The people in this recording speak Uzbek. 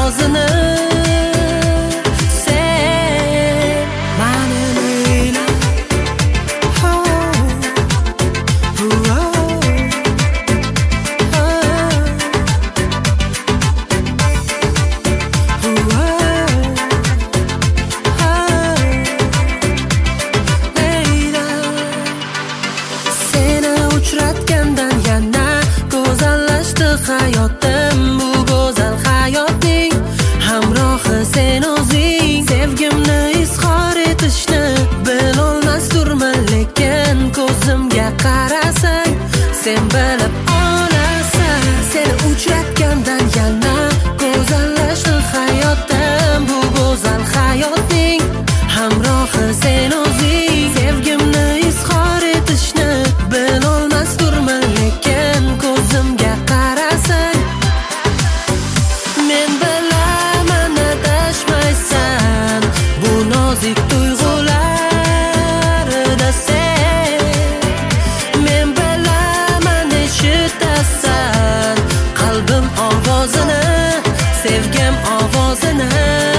ovozini. Sen mani Leyla. Uchratgandan yana go'zallashdi hayotim. Bu go'zal hayotning hamrohi sen o'zing. Sevgimni izhor etishni bilolmasdurman, lekin ko'zimga qarasang sen bilib olasan. Seni uchratgandan yana go'zallashdi hayotim. Bu go'zal hayotning hamrohi sen o'zing. Sevgimni izhor etishni bilolmasdurman, lekin ko'zimga qarasang men bilaman adashmaysan. Bu nozik tuyg'ularda sen men bilaman eshitasan qalbim ovozini, sevgim ovozini.